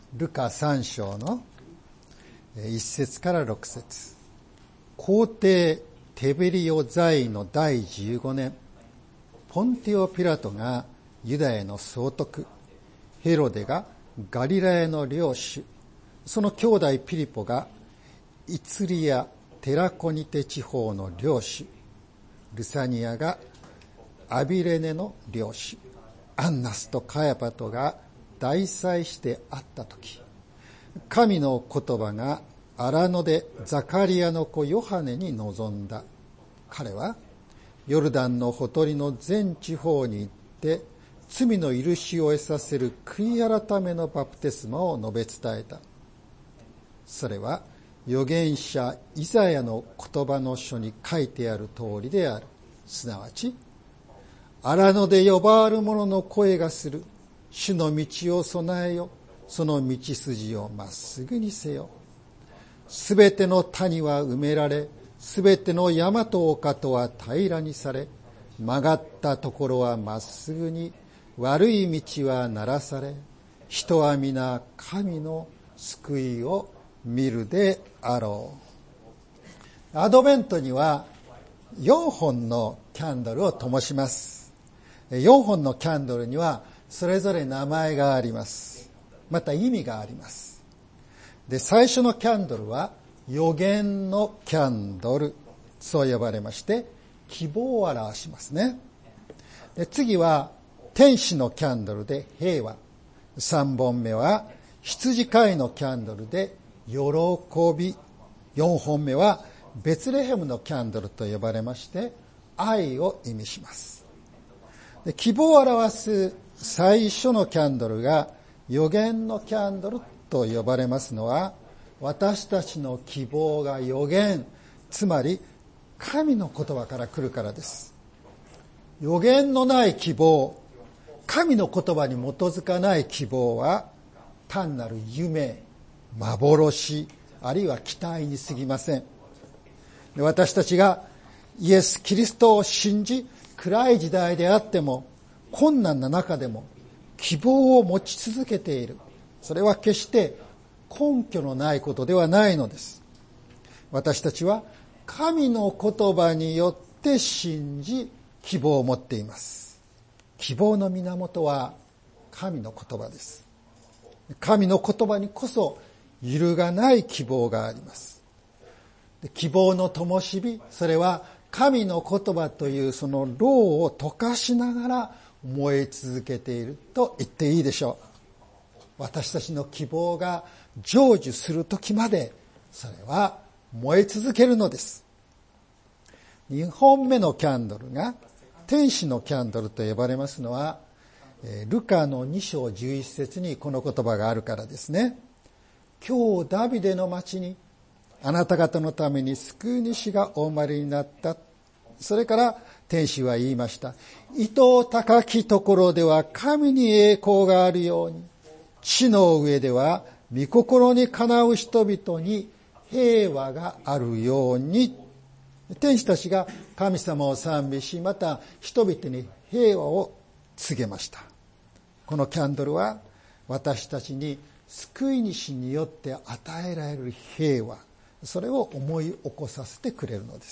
ルカ3章の1節から6節。皇帝テベリオ在位の第15年、ポンティオ・ピラトがユダヤの総督、ヘロデがガリラヤの領主、その兄弟ピリポがイツリア・テラコニテ地方の領主、ルサニアがアビレネの領主、アンナスとカヤパトが大祭司であったとき、神の言葉が荒野でザカリアの子ヨハネに臨んだ。彼はヨルダンのほとりの全地方に行って罪の許しを得させる悔い改めのバプテスマを述べ伝えた。それは預言者イザヤの言葉の書に書いてある通りである。すなわち、荒野で呼ばわる者の声がする。主の道を備えよ。その道筋をまっすぐにせよ。すべての谷は埋められ、すべての山と丘とは平らにされ、曲がったところはまっすぐに、悪い道はならされ、人は皆神の救いを見るであろう。アドベントには4本のキャンドルを灯します。4本のキャンドルにはそれぞれ名前があります。また意味があります。で、最初のキャンドルは預言のキャンドル、そう呼ばれまして、希望を表しますね。で、次は天使のキャンドルで平和。3本目は羊飼いのキャンドルで喜び。4本目はベツレヘムのキャンドルと呼ばれまして愛を意味します。で、希望を表す最初のキャンドルが預言のキャンドルと呼ばれますのは、私たちの希望が預言、つまり神の言葉から来るからです。預言のない希望、神の言葉に基づかない希望は単なる夢、幻、あるいは期待に過ぎません。私たちがイエス・キリストを信じ、暗い時代であっても困難な中でも希望を持ち続けている。それは決して根拠のないことではないのです。私たちは神の言葉によって信じ、希望を持っています。希望の源は神の言葉です。神の言葉にこそ揺るがない希望があります。希望の灯火、それは神の言葉というそのろうを溶かしながら燃え続けていると言っていいでしょう。私たちの希望が成就する時までそれは燃え続けるのです。2本目のキャンドルが天使のキャンドルと呼ばれますのは、ルカの2章11節にこの言葉があるからですね。今日ダビデの町にあなた方のために救い主がお生まれになった。それから天使は言いました。伊藤高きところでは神に栄光があるように、地の上では御心にかなう人々に平和があるように。天使たちが神様を賛美し、また人々に平和を告げました。このキャンドルは私たちに救い主によって与えられる平和、それを思い起こさせてくれるのです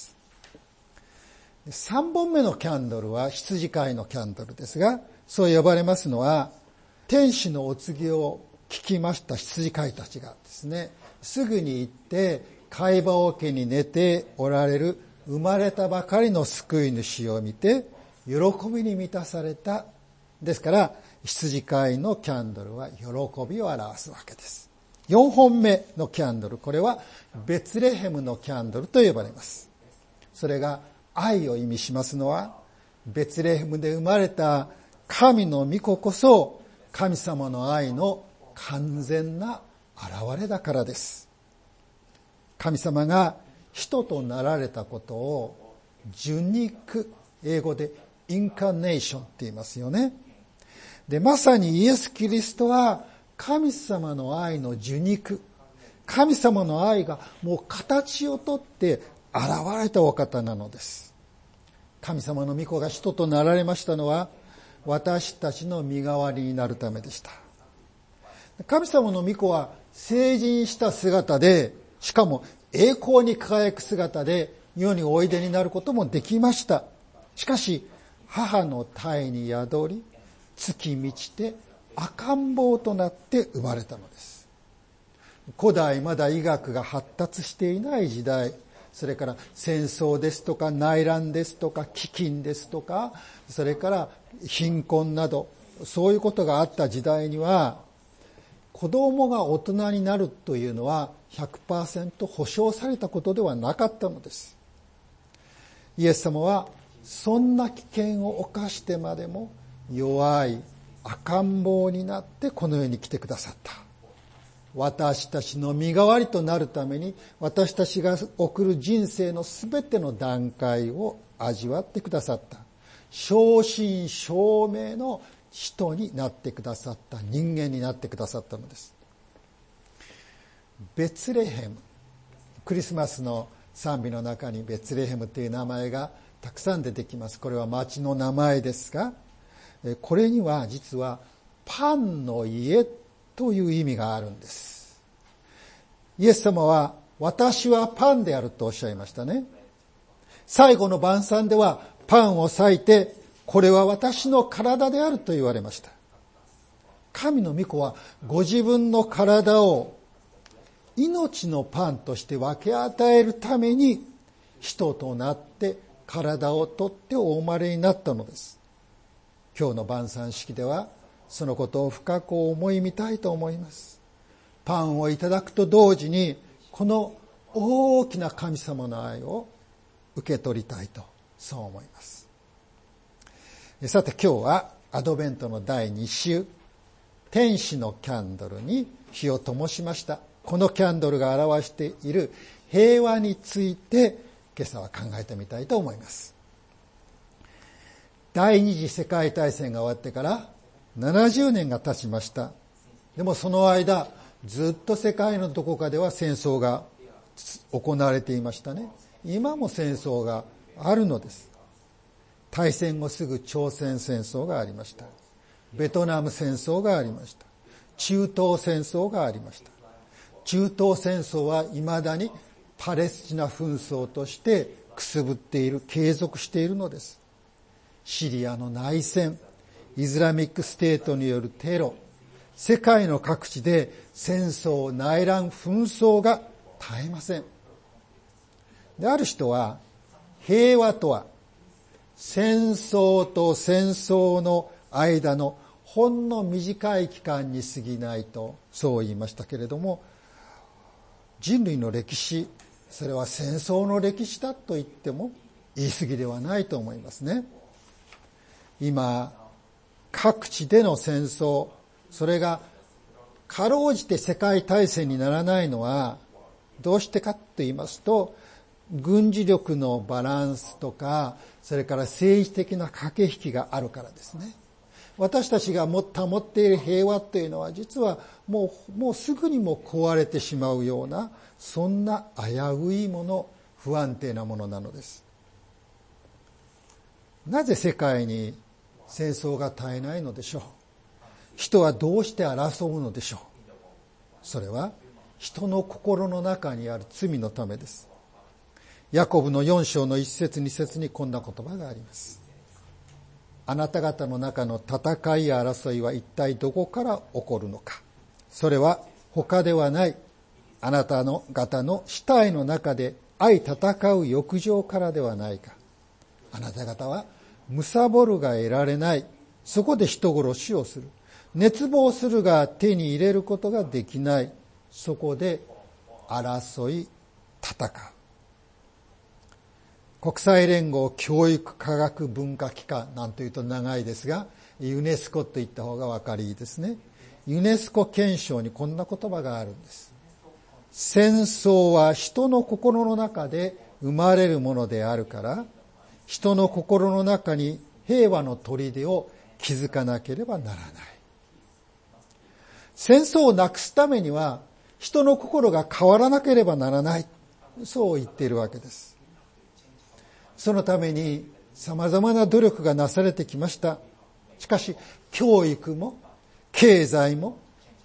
。3本目のキャンドルは羊飼いのキャンドルですが、そう呼ばれますのは、天使のお告げを聞きました羊飼いたちがですね、すぐに行って飼い葉桶に寝ておられる生まれたばかりの救い主を見て喜びに満たされた。ですから羊飼いのキャンドルは喜びを表すわけです。4本目のキャンドル、これはベツレヘムのキャンドルと呼ばれます。それが愛を意味しますのは、ベツレヘムで生まれた神の御子こそ神様の愛の完全な現れだからです。神様が人となられたことを受肉、英語でインカーネーションって言いますよね。で、まさにイエス・キリストは神様の愛の受肉、神様の愛がもう形をとって現れたお方なのです。神様の御子が人となられましたのは、私たちの身代わりになるためでした。 神様の御子は成人した姿で、しかも栄光に輝く姿で世においでになることもできました。しかし母の胎に宿り、月満ちて赤ん坊となって生まれたのです。古代まだ医学が発達していない時代、それから戦争ですとか内乱ですとか飢饉ですとか、それから貧困など、そういうことがあった時代には、子供が大人になるというのは 100% 保証されたことではなかったのです。イエス様はそんな危険を冒してまでも弱い赤ん坊になってこの世に来てくださった。私たちの身代わりとなるために、私たちが送る人生のすべての段階を味わってくださった。正真正銘の人になってくださった、人間になってくださったのです。ベツレヘム、クリスマスの賛美の中にベツレヘムという名前がたくさん出てきます。これは町の名前ですが、これには実はパンの家という意味があるんです。イエス様は私はパンであるとおっしゃいましたね。最後の晩餐ではパンを裂いて、これは私の体であると言われました。神の御子はご自分の体を命のパンとして分け与えるために人となって体を取ってお生まれになったのです。今日の晩餐式ではそのことを深く思いみたいと思います。パンをいただくと同時にこの大きな神様の愛を受け取りたいと、そう思います。さて今日はアドベントの第2週、天使のキャンドルに火を灯しました。このキャンドルが表している平和について今朝は考えてみたいと思います。第二次世界大戦が終わってから70年が経ちました。でもその間ずっと世界のどこかでは戦争が行われていましたね。今も戦争があるのです。大戦後すぐ朝鮮戦争がありました。ベトナム戦争がありました。中東戦争がありました。中東戦争は未だにパレスチナ紛争としてくすぶっている、継続しているのです。シリアの内戦、イスラミックステートによるテロ、世界の各地で戦争、内乱、紛争が絶えません。で、ある人は平和とは戦争と戦争の間のほんの短い期間に過ぎないと、そう言いましたけれども、人類の歴史、それは戦争の歴史だと言っても言い過ぎではないと思いますね。今各地での戦争、それがかろうじて世界大戦にならないのはどうしてかと言いますと、軍事力のバランスとか、それから政治的な駆け引きがあるからですね。私たちが保っている平和というのは実はもうすぐにも壊れてしまうような、そんな危ういもの、不安定なものなのです。なぜ世界に戦争が絶えないのでしょう。人はどうして争うのでしょう。それは人の心の中にある罪のためです。ヤコブの4章の1節2節にこんな言葉があります。あなた方の中の戦いや争いは一体どこから起こるのか。それは他ではない。あなた方の死体の中で相戦う欲情からではないか。あなた方は貪るが得られない。そこで人殺しをする。熱望するが手に入れることができない。そこで争い、戦う。国際連合教育科学文化機関なんというと長いですが、ユネスコと言った方が分かりいいですね。ユネスコ憲章にこんな言葉があるんです。戦争は人の心の中で生まれるものであるから、人の心の中に平和の砦を築かなければならない。戦争をなくすためには人の心が変わらなければならない。そう言っているわけです。そのために様々な努力がなされてきました。しかし教育も経済も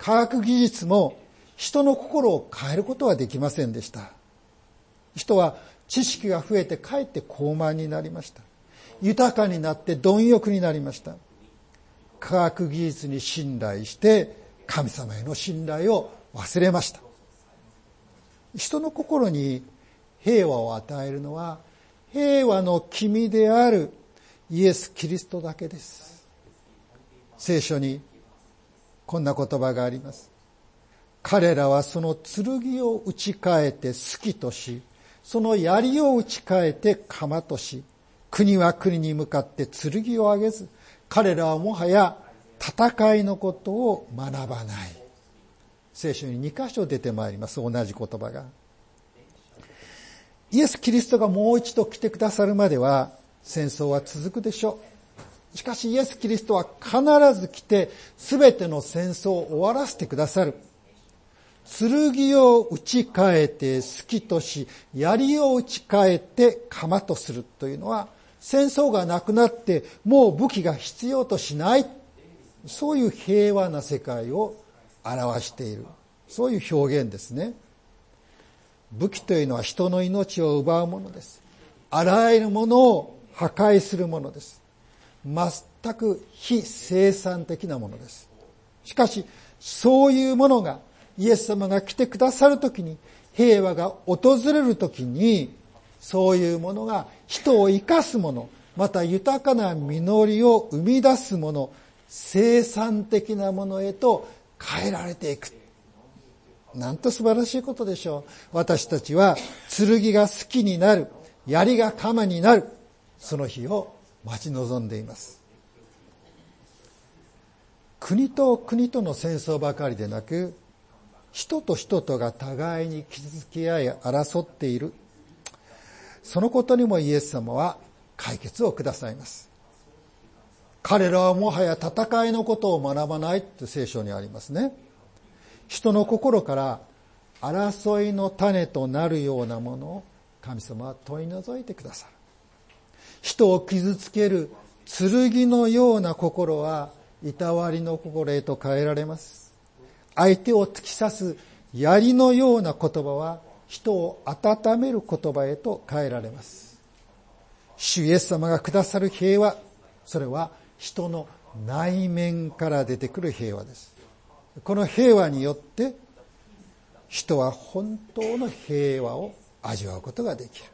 科学技術も人の心を変えることはできませんでした。人は知識が増えてかえって高慢になりました。豊かになって貪欲になりました。科学技術に信頼して神様への信頼を忘れました。人の心に平和を与えるのは平和の君であるイエス・キリストだけです。聖書にこんな言葉があります。彼らはその剣を打ち替えて好きとし、その槍を打ち替えて鎌とし、国は国に向かって剣を上げず、彼らはもはや戦いのことを学ばない。聖書に2箇所出てまいります。同じ言葉が。イエス・キリストがもう一度来てくださるまでは戦争は続くでしょう。しかしイエス・キリストは必ず来て全ての戦争を終わらせてくださる。剣を打ち替えて好きとし、槍を打ち替えて鎌とするというのは、戦争がなくなってもう武器が必要としない。そういう平和な世界を表している。そういう表現ですね。武器というのは人の命を奪うものです。あらゆるものを破壊するものです。全く非生産的なものです。しかし、そういうものがイエス様が来てくださるときに、平和が訪れるときに、そういうものが人を生かすもの、また豊かな実りを生み出すもの、生産的なものへと変えられていく。なんと素晴らしいことでしょう。私たちは剣が好きになる、槍が鎌になる、その日を待ち望んでいます。国と国との戦争ばかりでなく、人と人とが互いに傷つけ合い争っている。そのことにもイエス様は解決をくださいます。彼らはもはや戦いのことを学ばないって聖書にありますね。人の心から争いの種となるようなものを神様は取り除いてくださる。人を傷つける剣のような心はいたわりの心へと変えられます。相手を突き刺す槍のような言葉は人を温める言葉へと変えられます。主イエス様がくださる平和、それは人の内面から出てくる平和です。この平和によって人は本当の平和を味わうことができる。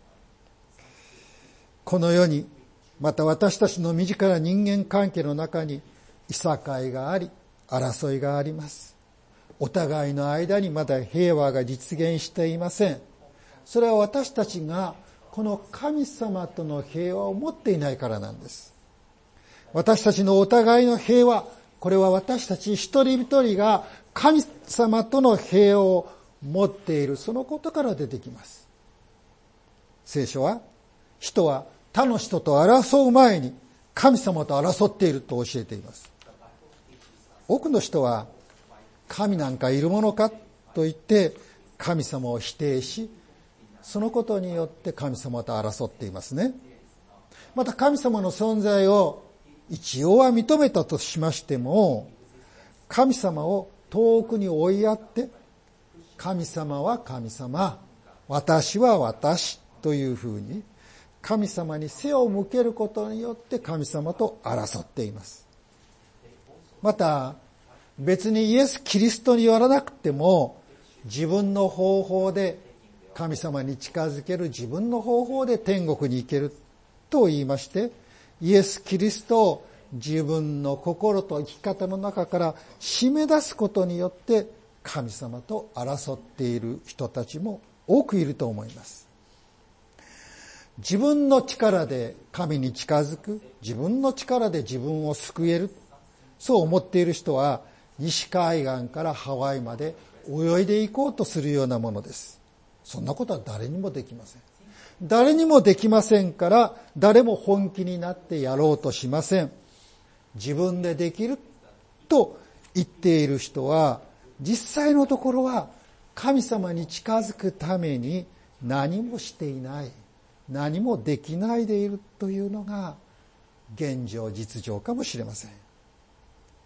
この世にまた私たちの身近な人間関係の中にいさかいがあり争いがあります。お互いの間にまだ平和が実現していません。それは私たちがこの神様との平和を持っていないからなんです。私たちのお互いの平和、これは私たち一人一人が神様との平和を持っている、そのことから出てきます。聖書は人は他の人と争う前に神様と争っていると教えています。多くの人は神なんかいるものかと言って神様を否定し、そのことによって神様と争っていますね。また神様の存在を一応は認めたとしましても、神様を遠くに追いやって、神様は神様、私は私というふうに神様に背を向けることによって神様と争っています。また別にイエス・キリストによらなくても自分の方法で神様に近づける、自分の方法で天国に行けると言いまして、イエス・キリストを自分の心と生き方の中から締め出すことによって神様と争っている人たちも多くいると思います。自分の力で神に近づく、自分の力で自分を救える、そう思っている人は西海岸からハワイまで泳いでいこうとするようなものです。そんなことは誰にもできません。誰にもできませんから、誰も本気になってやろうとしません。自分でできると言っている人は、実際のところは神様に近づくために何もしていない、何もできないでいるというのが現状、実情かもしれません。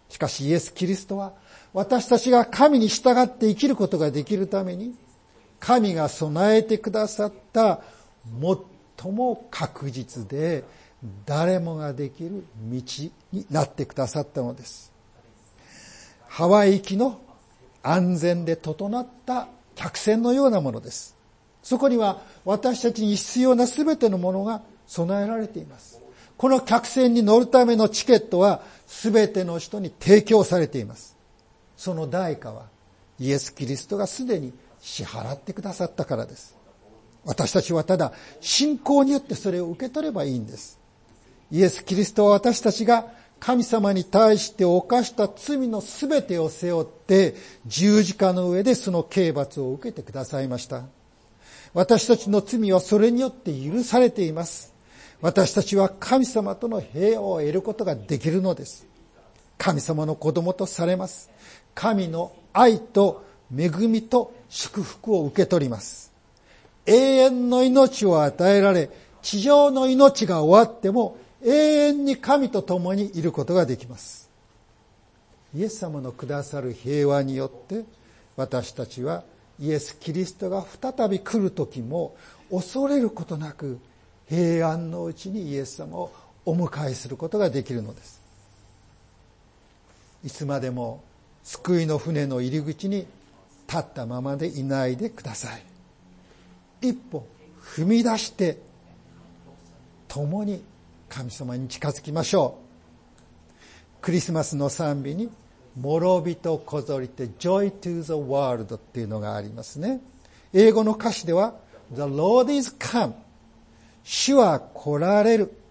しかしイエス・キリストは私たちが神に従って生きることができるために、神が備えてくださった最も確実で誰もができる道になってくださったのです。ハワイ行きの安全で整った客船のようなものです。そこには私たちに必要なすべてのものが備えられています。この客船に乗るためのチケットはすべての人に提供されています。その代価はイエス・キリストがすでに支払ってくださったからです。私たちはただ信仰によってそれを受け取ればいいんです。イエス・キリストは私たちが神様に対して犯した罪のすべてを背負って十字架の上でその刑罰を受けてくださいました。私たちの罪はそれによって許されています。私たちは神様との平和を得ることができるのです。神様の子供とされます。神の愛と恵みと祝福を受け取ります。永遠の命を与えられ、地上の命が終わっても永遠に神と共にいることができます。イエス様のくださる平和によって私たちはイエス・キリストが再び来る時も恐れることなく平安のうちにイエス様をお迎えすることができるのです。いつまでも救いの船の入り口に立ったままでいないでください。一歩踏み出して共に神様に近づきましょう。クリスマスの賛美に諸人こぞりて Joy to the World っていうのがありますね。英語の歌詞では The Lord is come、 主は来られる、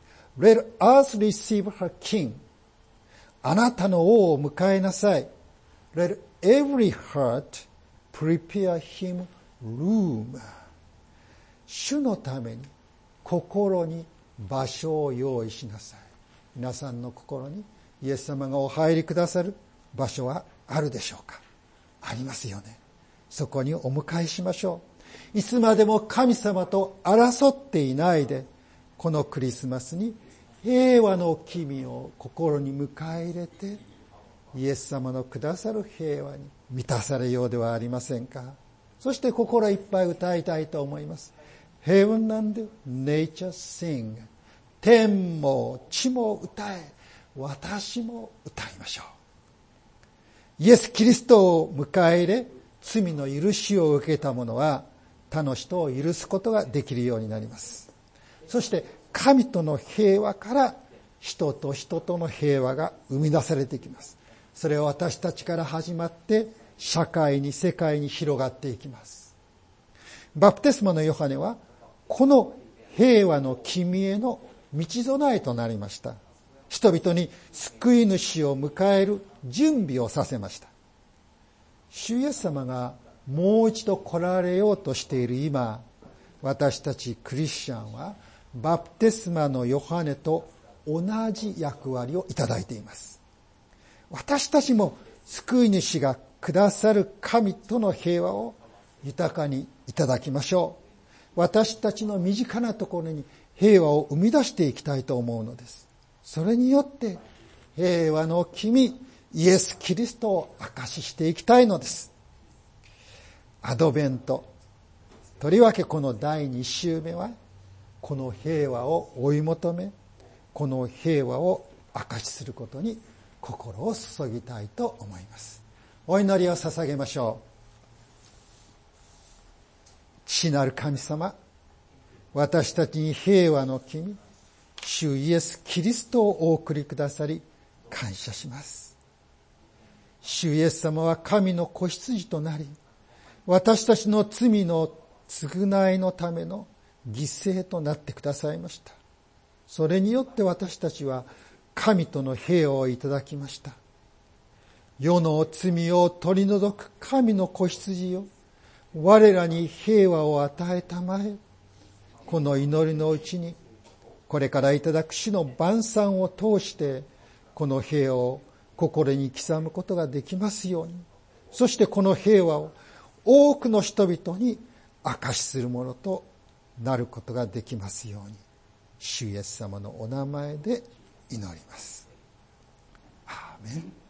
Let earth receive her king、 あなたの王を迎えなさい、 Let every heart prepare him room、 主のために心に場所を用意しなさい。皆さんの心にイエス様がお入りくださる場所はあるでしょうか？ありますよね。そこにお迎えしましょう。いつまでも神様と争っていないで、このクリスマスに平和の君を心に迎え入れて、イエス様のくださる平和に満たされようではありませんか。そして心いっぱい歌いたいと思います。Heaven and nature sing、 天も地も歌え、私も歌いましょう。イエス・キリストを迎え入れ、罪の許しを受けた者は他の人を許すことができるようになります。そして神との平和から人と人との平和が生み出されていきます。それは私たちから始まって社会に世界に広がっていきます。バプテスマのヨハネはこの平和の君への道備えとなりました。人々に救い主を迎える準備をさせました。主イエス様がもう一度来られようとしている今、私たちクリスチャンはバプテスマのヨハネと同じ役割をいただいています。私たちも救い主がくださる神との平和を豊かにいただきましょう。私たちの身近なところに平和を生み出していきたいと思うのです。それによって平和の君イエス・キリストを証ししていきたいのです。アドベント、とりわけこの第2週目はこの平和を追い求め、この平和を証しすることに心を注ぎたいと思います。お祈りを捧げましょう。父なる神様、私たちに平和の君主イエス・キリストをお送りくださり感謝します。主イエス様は神の子羊となり、私たちの罪の償いのための犠牲となってくださいました。それによって私たちは神との平和をいただきました。世の罪を取り除く神の子羊よ、我らに平和を与えたまえ、この祈りのうちにこれからいただく主の晩餐を通してこの平和を心に刻むことができますように、そしてこの平和を多くの人々に証しするものとなることができますように、主イエス様のお名前で祈ります。アーメン。 アメン。